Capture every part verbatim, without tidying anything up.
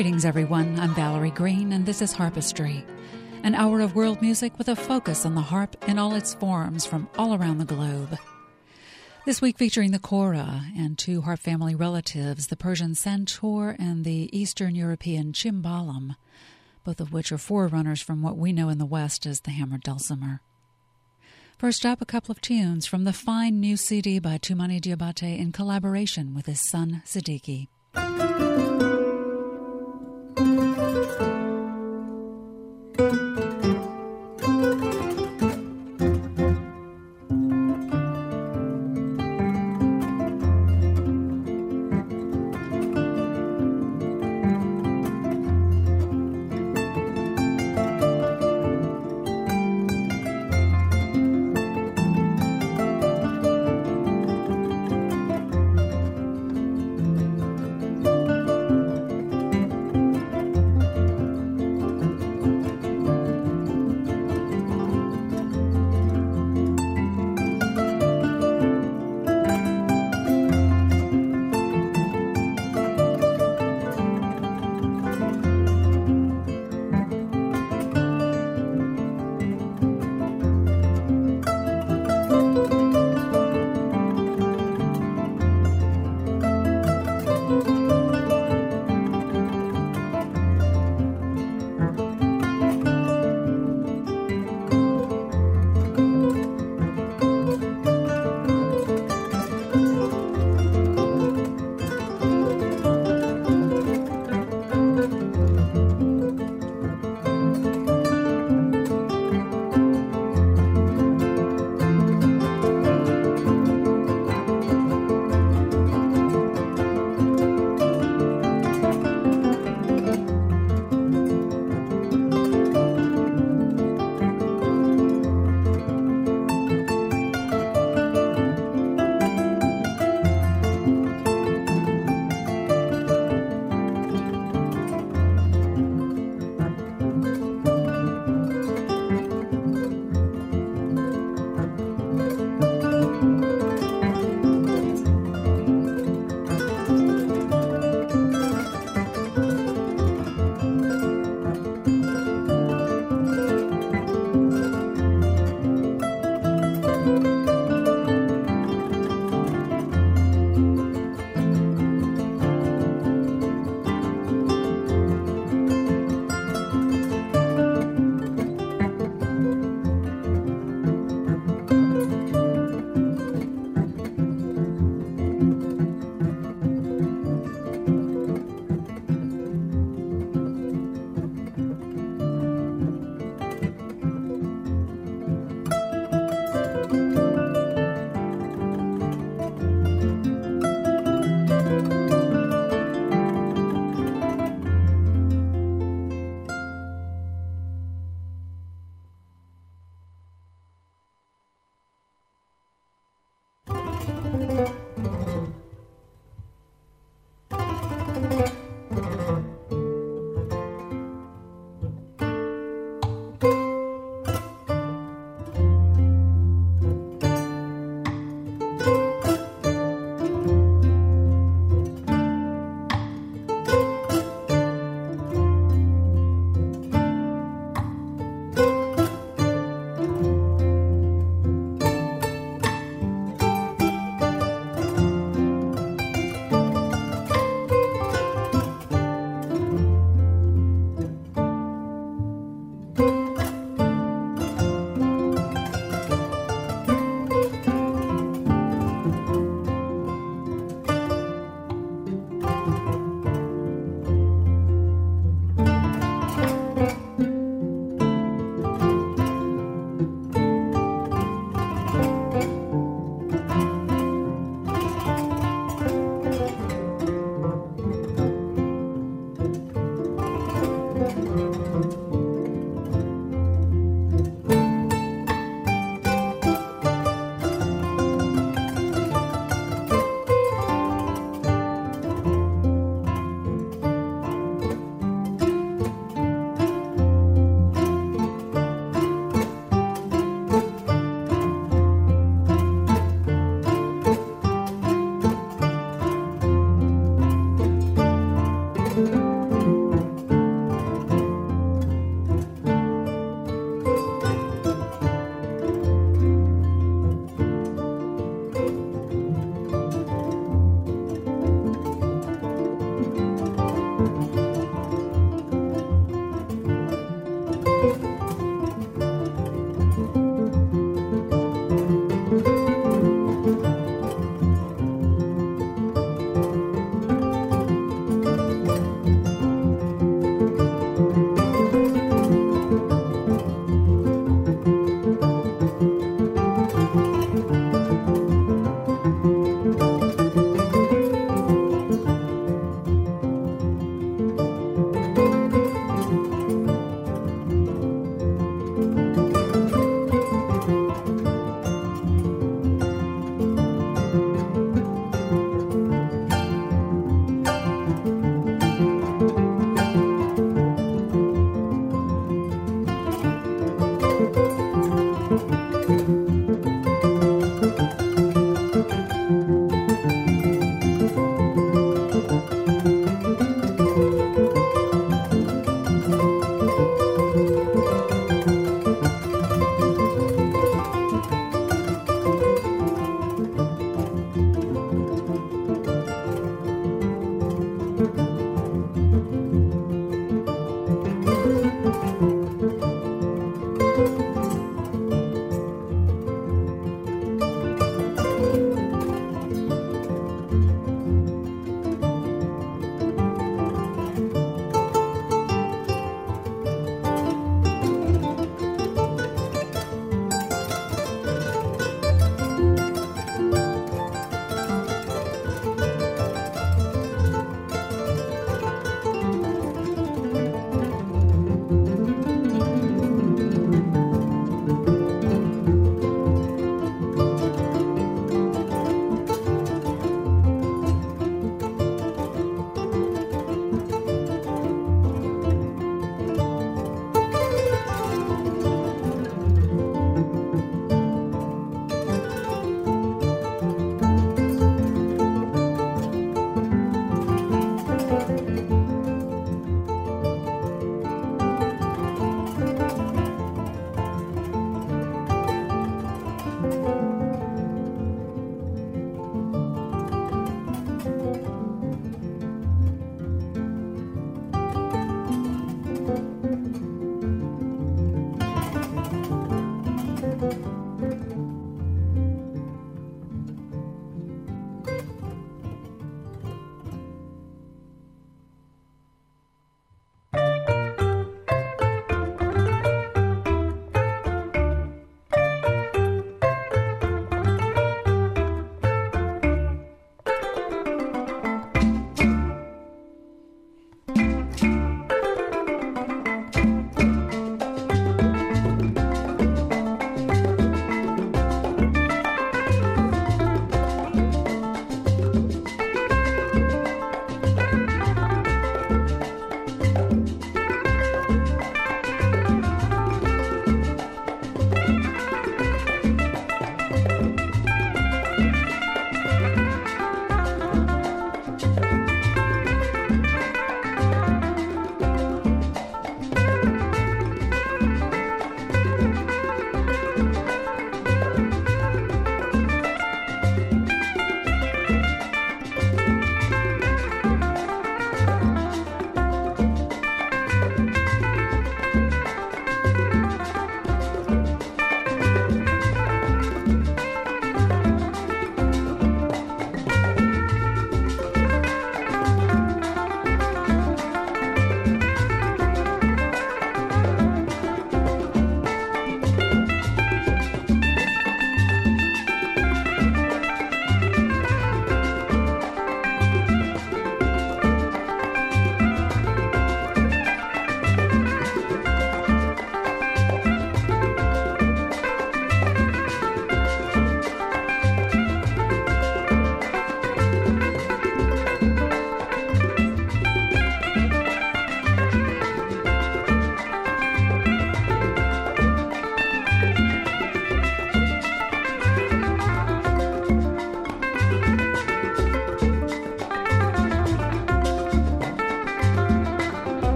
Greetings, everyone. I'm Valerie Green, and this is Harpistry, an hour of world music with a focus on the harp in all its forms from all around the globe. This week featuring the kora and two harp family relatives, the Persian santur and the Eastern European cimbalom, both of which are forerunners from what we know in the West as the hammered dulcimer. First up, a couple of tunes from the fine new C D by Toumani Diabaté in collaboration with his son Siddiqui.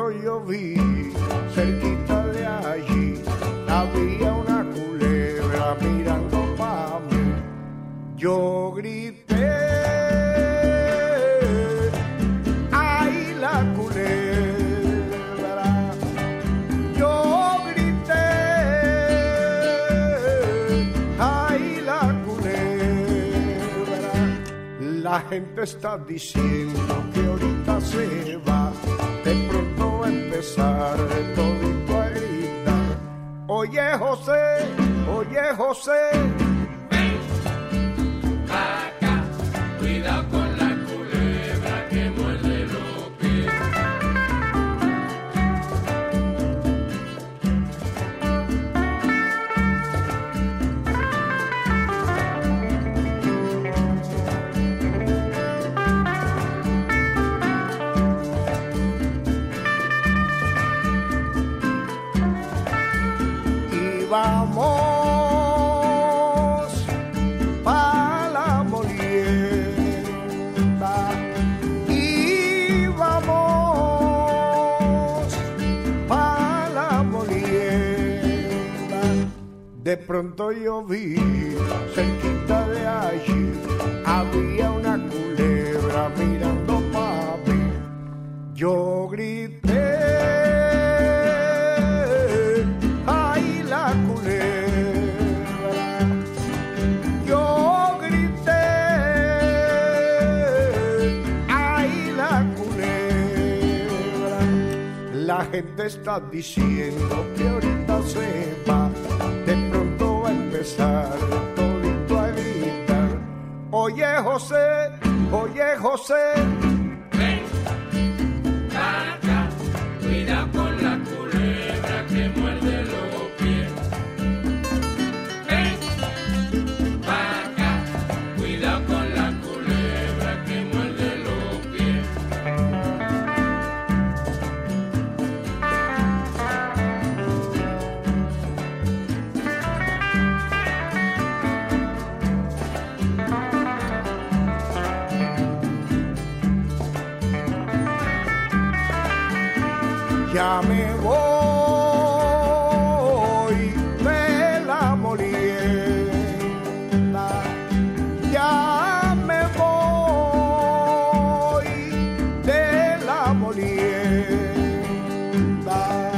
pronto yo vi, cerquita de allí, había una culebra mirando pa' mí. Yo grité, ¡ay, la culebra! Yo grité, ¡ay, la culebra! La gente está diciendo que ahorita se va, de pronto va a empezar todito a gritar. Oye, José, oye, José, ven pa' acá, cuidado con la culebra que muerde los pies. Vamos pa' la molienda y vamos pa' la molienda. De pronto yo vi, cerquita de allí, había una culebra mirando pa' mí. Yo grité, la gente está diciendo que ahorita se va, de pronto va a empezar todito a gritar. Oye, José, oye, José, ven pa' acá, cuidado con la culebra que muerde los pies. Ven pa' acá, cuidado con la culebra que muerde los pies. ya me voy de la molienda, ya me voy de la molienda.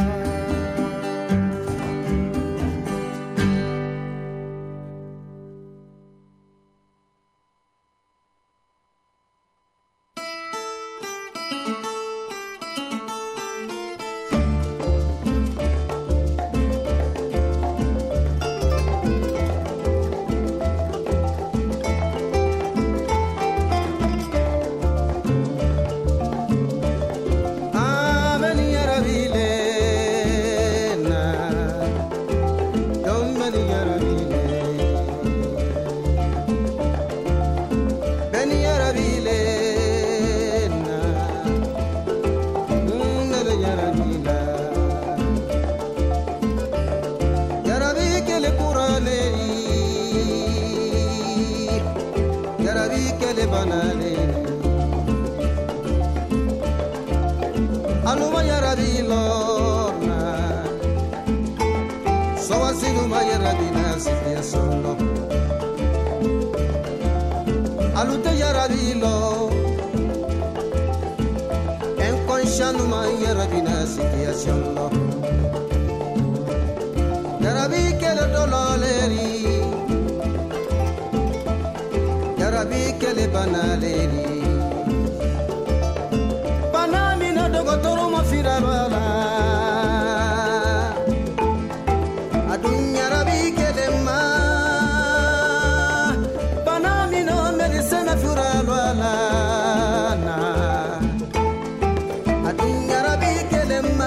Aluma yarabi lorna, so asiluma yarabi nasiya solo. Alute yarabi lo, en conshanuma yarabi nasiya solo. Yarabi kele dololeri, yarabi kele banaleri. Toro ma firarala adunya rabi kelema banami no medicina firarala na adunya rabi kelema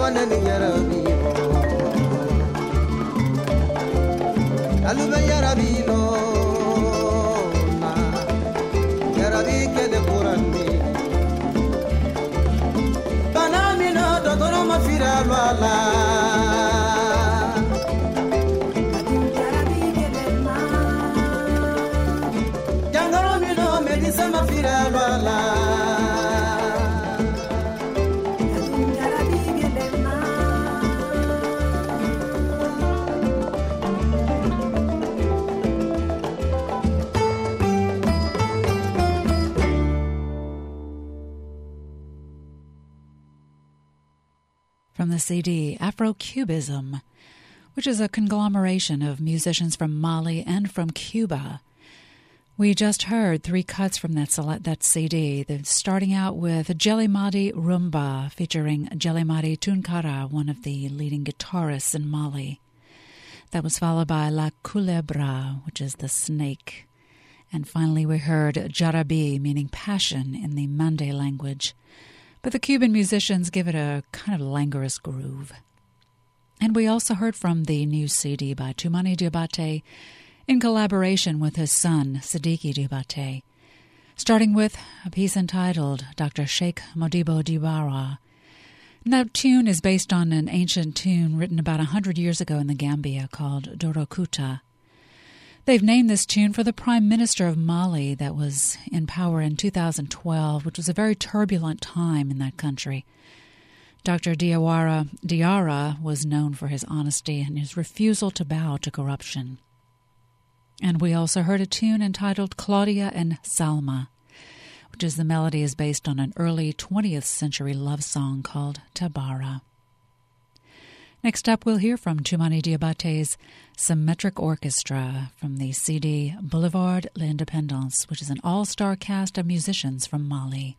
manani yarabi alube yarabi lo na yarabi kede kurani banamina dodoro mafira lwala jangaro mino medisa mafira lwala. From the C D Afro-Cubism, which is a conglomeration of musicians from Mali and from Cuba. We just heard three cuts from that select, that C D, the, starting out with Jelimadi Rumba, featuring Jelimadi Tunkara, one of the leading guitarists in Mali. That was followed by La Culebra, which is the snake. And finally we heard Jarabi, meaning passion in the Mande language. But the Cuban musicians give it a kind of languorous groove. And we also heard from the new C D by Toumani Diabaté in collaboration with his son, Sidiki Diabaté, starting with a piece entitled Doctor Sheikh Modibo Diawara. And that tune is based on an ancient tune written about a hundred years ago in the Gambia called Dorokuta. They've named this tune for the Prime Minister of Mali that was in power in two thousand twelve, which was a very turbulent time in that country. Doctor Diawara Diarra was known for his honesty and his refusal to bow to corruption. And we also heard a tune entitled Claudia and Salma, which is the melody is based on an early twentieth century love song called Tabara. Next up, we'll hear from Toumani Diabaté's Symmetric Orchestra from the C D Boulevard l'Indépendance, which is an all-star cast of musicians from Mali.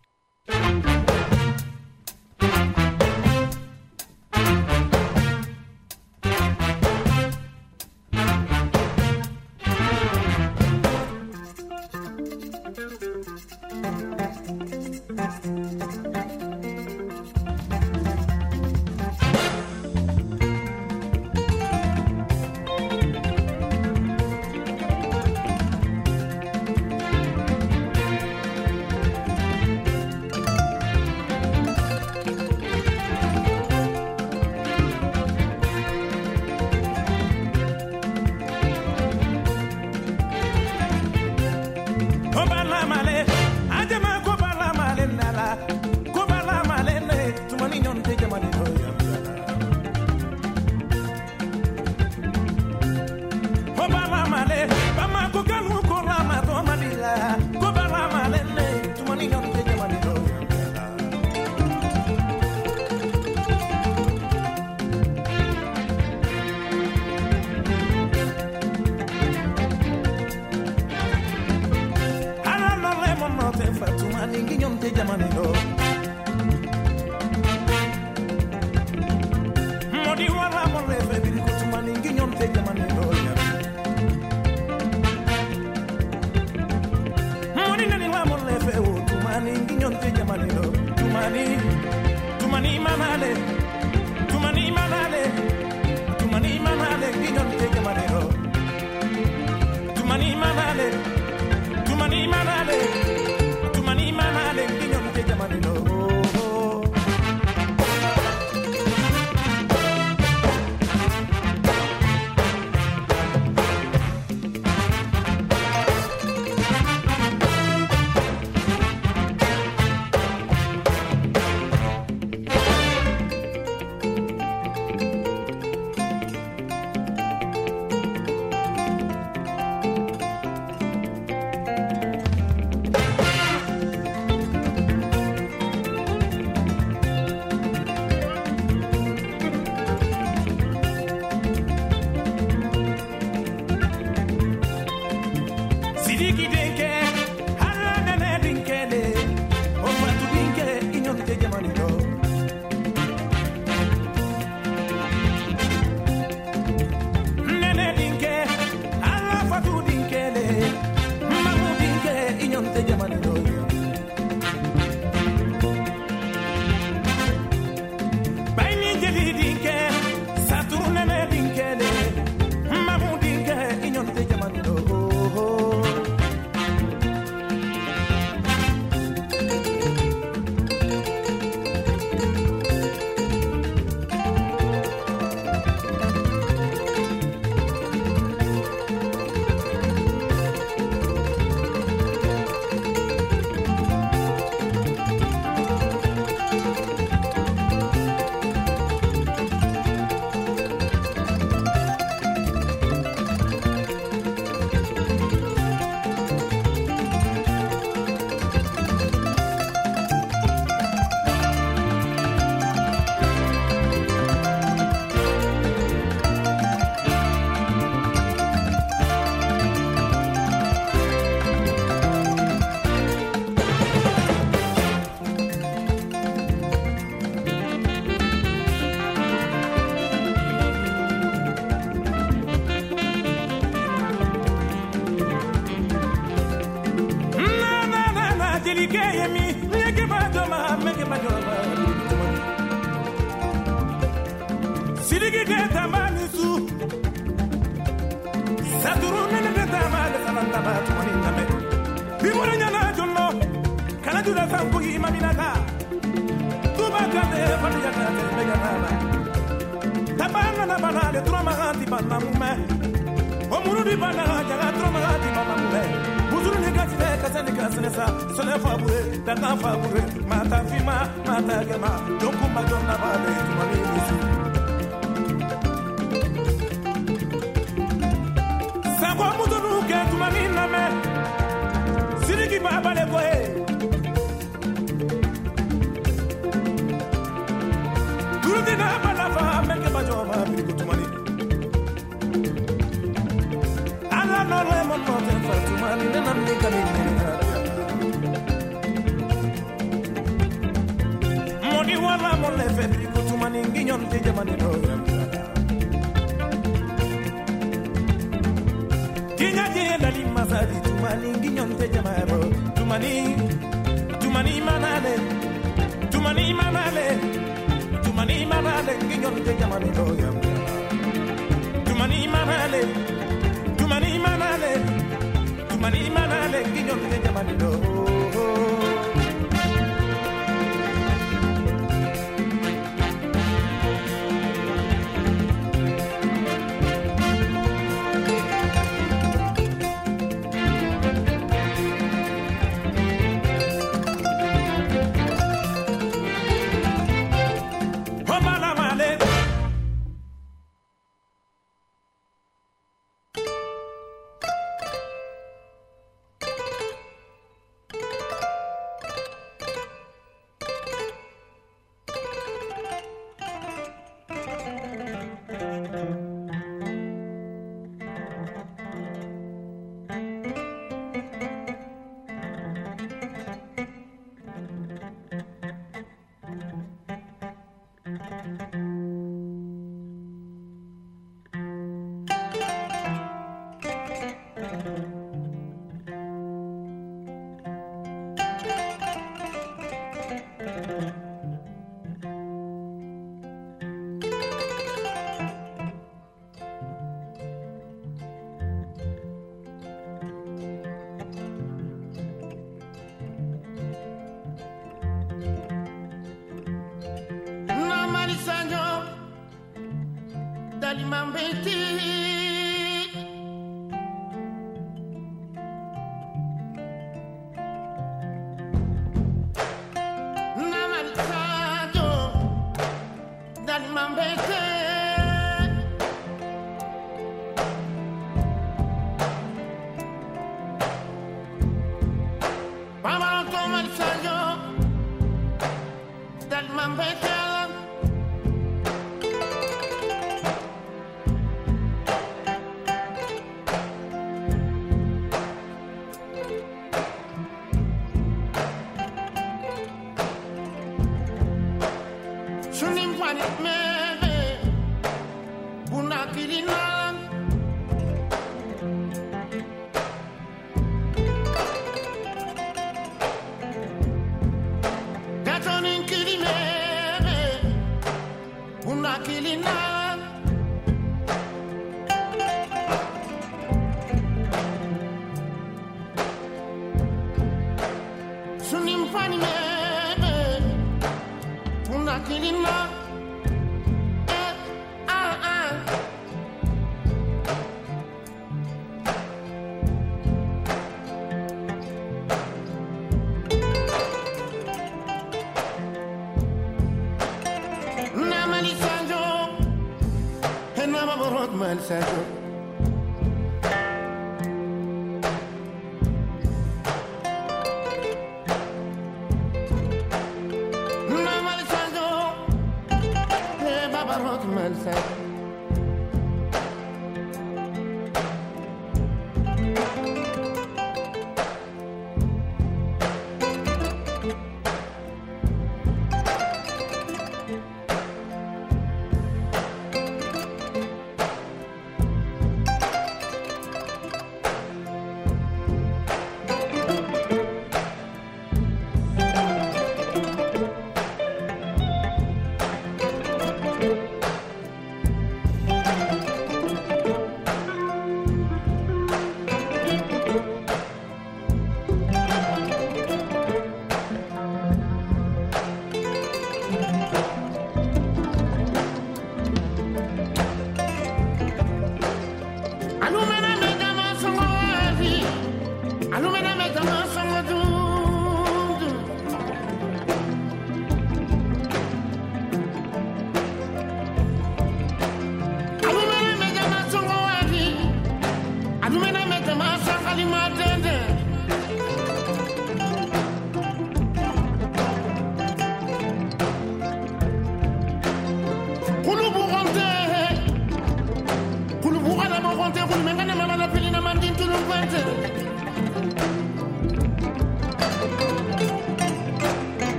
Sidiki de tamani su Saturune de tamani salanta ba tumani name Bimura nyana jonno kana dula sanku imaminata Tuba kande fali yana te megana Tabana na bana de troma anti bana mume Omuru di bana jaga troma anti bana mume Buzuru ni gati de kasani kasane sa Sole fabure dana fabure mata fima mata gema Donku madonna ba de tumani nisu Sakwa mutunu ke tumani name Siriki baba le koe Turudina bala fa meke bajoma biliku tumani Ala no le mon no te fa tumani nenam ni kamini Moni wala mon le fe biliku tumani nginyon te jamani do Masadi tumani nginyon te jamaro tumani tumani manale tumani manale tumani manale nginyon te jamani doya tumani manale tumani manale tumani manale nginyon te jamani do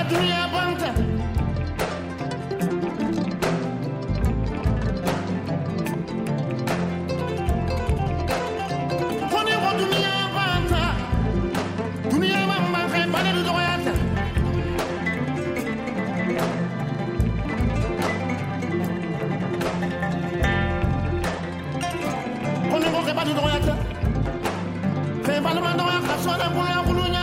dunia banta Kone ko dunia banta Dunia mamba kay bale du doyata Kone ko kay bale du doyata Kay bale man doyata sona bunya bulunya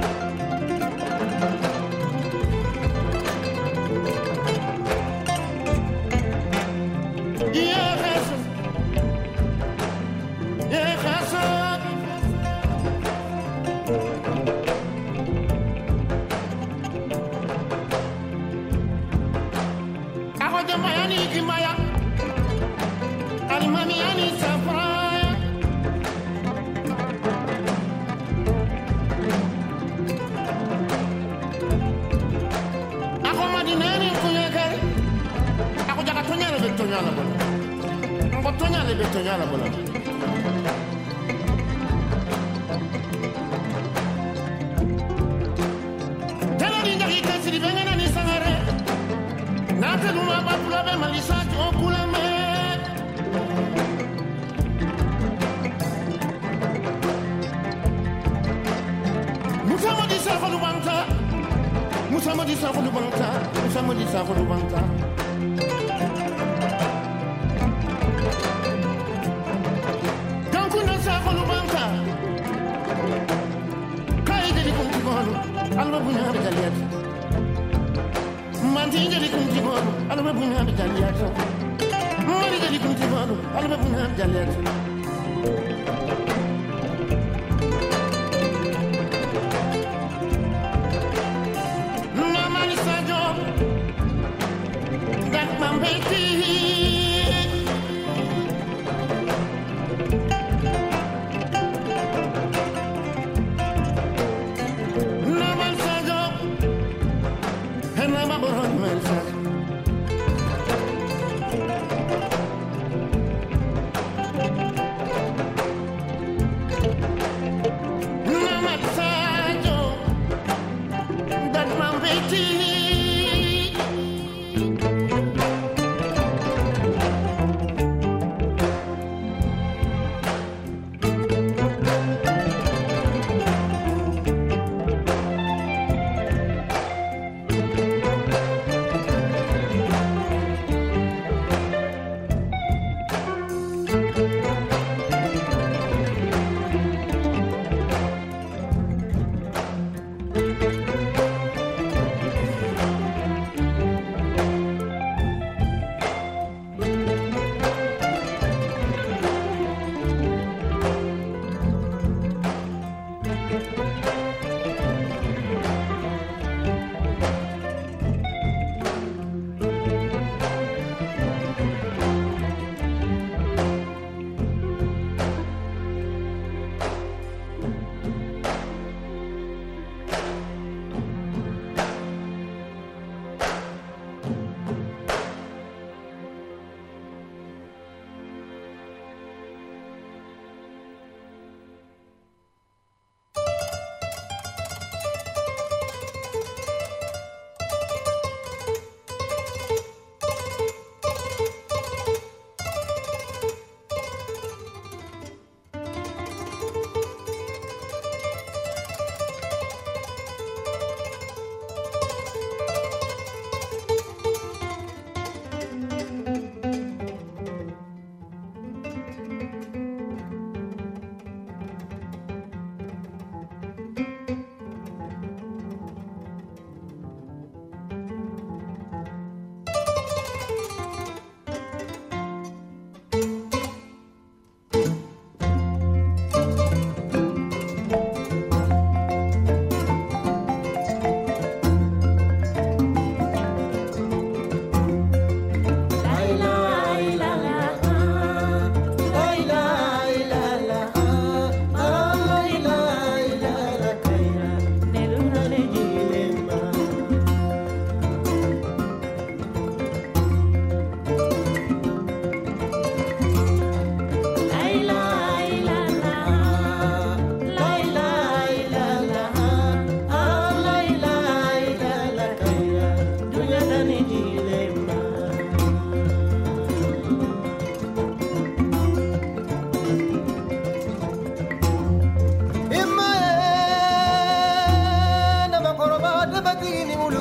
Betonyala bola Tela dinga kitasi di bengana ni sangare Nate duma babula be malisa okula me Musa mo di sa fulu banta Musa mo di sa fulu banta Musa mo di sa fulu banta Alba bunya bitaliat Manti jadi kunci baru Alba bunya bitaliat Mari jadi kunci baru Alba bunya bitaliat Namani sajo Dak mambeti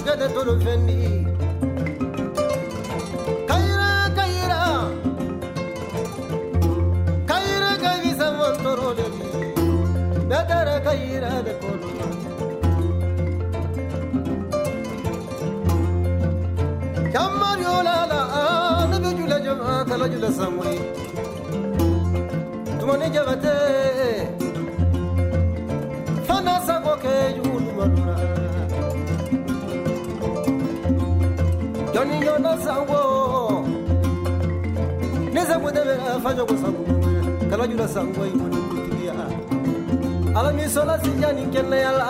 gede tolo fendi kaira kaira kaira kavi samantoro le dadara kaira de kolo kamario la la na bejula jama kala jula samwe tumone jabate fana sango ke yulu madura Johnny Yona sango neza mudebe afanyo ko sango kala jula sango imoni kutiya ala mi sola sijani kenne yala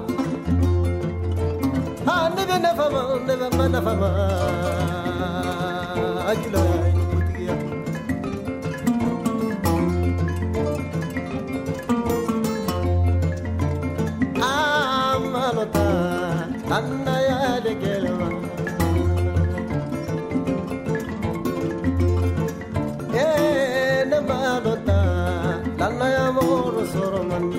ha nebe na fama nebe na fama ajula kutiya amalota anna ya de gelwa eh na malota anna ya mor soromani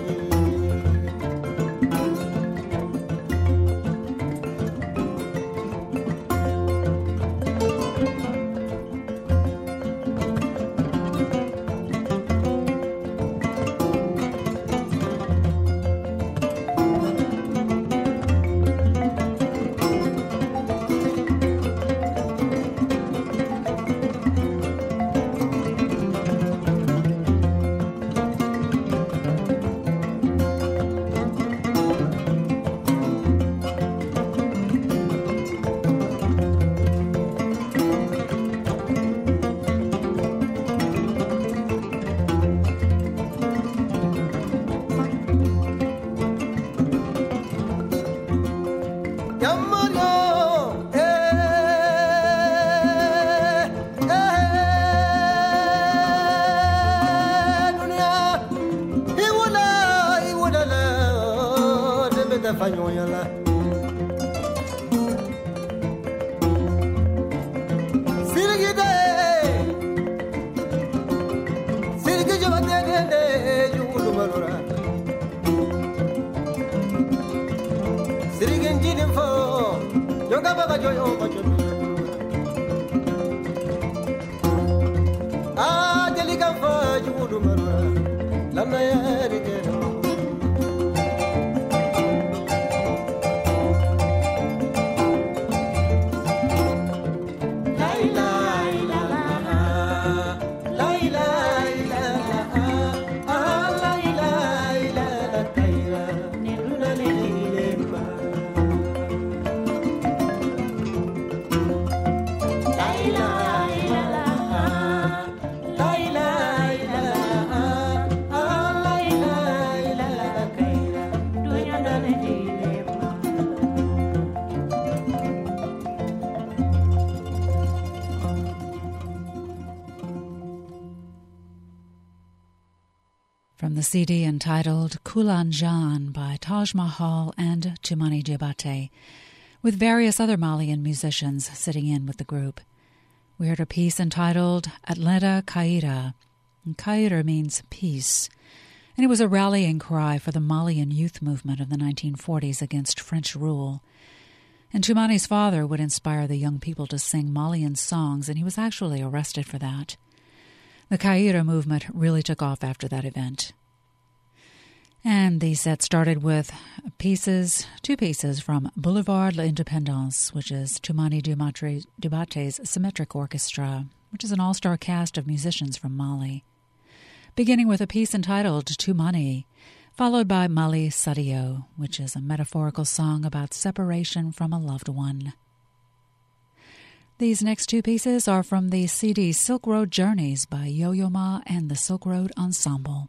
From the C D entitled Kulan Jan by Taj Mahal and Chimani Diabate, with various other Malian musicians sitting in with the group. We heard a piece entitled Atleta Kaira. Kaira means peace, and it was a rallying cry for the Malian youth movement of the nineteen forties against French rule. And Chimani's father would inspire the young people to sing Malian songs, and he was actually arrested for that. The Kaira movement really took off after that event. And the set started with pieces, two pieces from Boulevard l'Indépendance, which is Chimani Diabate's Symmetric Orchestra, which is an all-star cast of musicians from Mali. Beginning with a piece entitled Tumani, followed by Mali Sadio, which is a metaphorical song about separation from a loved one. These next two pieces are from the C D Silk Road Journeys by Yo-Yo Ma and the Silk Road Ensemble.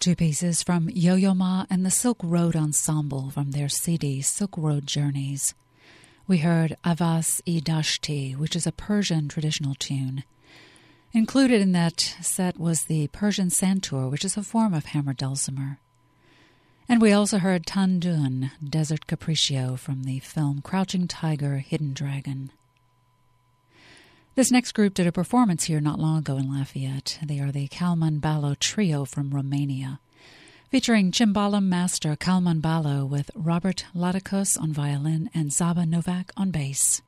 Two pieces from Yo-Yo Ma and the Silk Road Ensemble from their C D Silk Road Journeys. We heard Avas-i Dashti, which is a Persian traditional tune. Included in that set was the Persian santur, which is a form of hammered dulcimer. And we also heard Tandun, Desert Capriccio, from the film Crouching Tiger, Hidden Dragon. This next group did a performance here not long ago in Lafayette. They are the Kalman Balo Trio from Romania, featuring Cimbalom master Kalman Balo with Robert Laticos on violin and Zaba Novak on bass.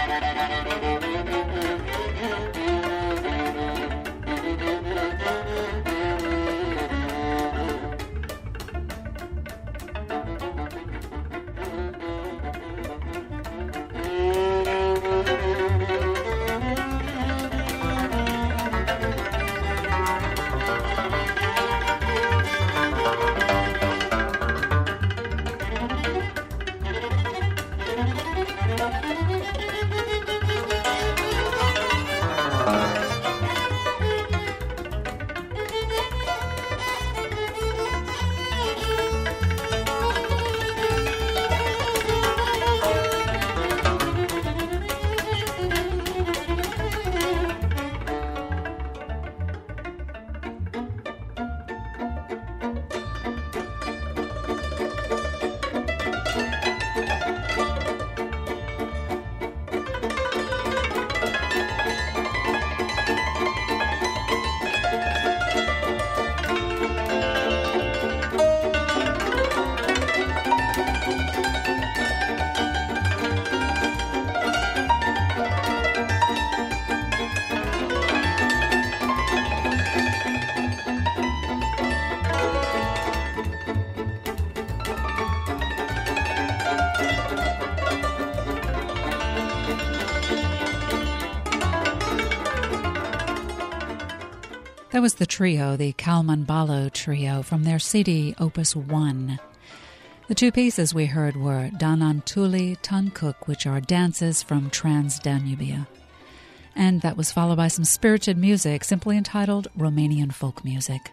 That was the trio, the Kalman Balo Trio, from their C D Opus one. The two pieces we heard were Danantuli Tankuk, which are dances from Trans-Danubia. And that was followed by some spirited music, simply entitled Romanian Folk Music.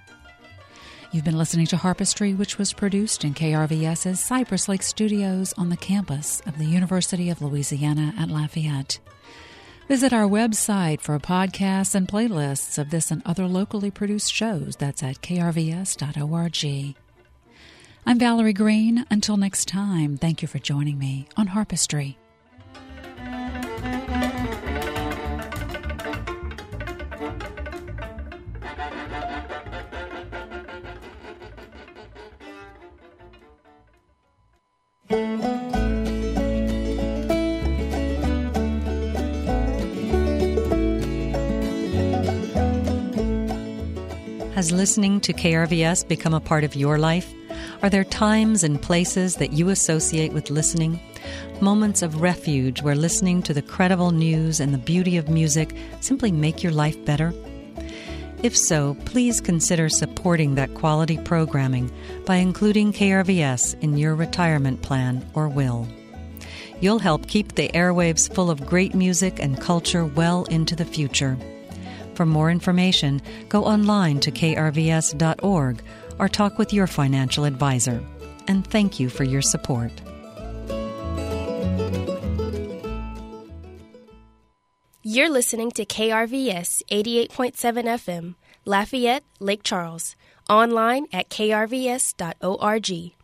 You've been listening to Harpistry, which was produced in K R V S's Cypress Lake Studios on the campus of the University of Louisiana at Lafayette. Visit our website for podcasts and playlists of this and other locally produced shows. That's at k r v s dot org. I'm Valerie Green. Until next time, thank you for joining me on Harpistry. Has listening to K R V S become a part of your life? Are there times and places that you associate with listening? Moments of refuge where listening to the credible news and the beauty of music simply make your life better? If so, please consider supporting that quality programming by including K R V S in your retirement plan or will. You'll help keep the airwaves full of great music and culture well into the future. For more information, go online to k r v s dot org or talk with your financial advisor. And thank you for your support. You're listening to K R V S eighty-eight point seven F M, Lafayette, Lake Charles, online at k r v s dot org.